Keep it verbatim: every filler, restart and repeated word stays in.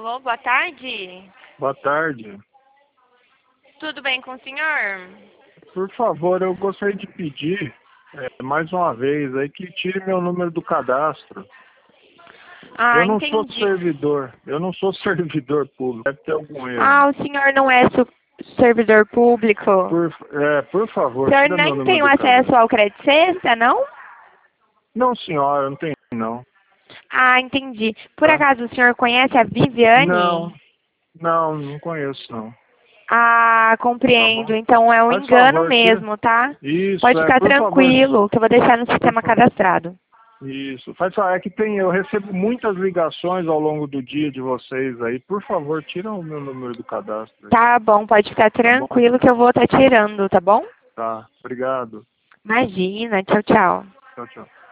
Alô, boa tarde. Boa tarde. Tudo bem com o senhor? Por favor, eu gostaria de pedir, é, mais uma vez, aí, que tire meu número do cadastro. Ah, eu não sou entendi. servidor, eu não sou servidor público, deve ter algum erro. Ah, o senhor não é su- servidor público? Por, é, por favor, O senhor tira meu nem número tem o do acesso cadastro. ao crédito sexta, não? Não, senhora, não tem não. Ah, entendi. Por Tá? acaso o senhor conhece a Não, Viviane? não, não conheço não. Ah, Tá compreendo. bom? Então é um Faz engano favor, tira. mesmo, tá? Isso, Pode é, ficar por favor. tranquilo, que eu vou deixar no Por sistema favor. cadastrado. Isso. Faz favor, é que tem, eu recebo muitas ligações ao longo do dia de vocês aí. Por favor, tira o meu número do cadastro. Tá bom, pode ficar Tá bom? tranquilo que eu vou estar tirando, tá bom? Tá. Obrigado. Imagina, tchau, tchau. Tchau, tchau.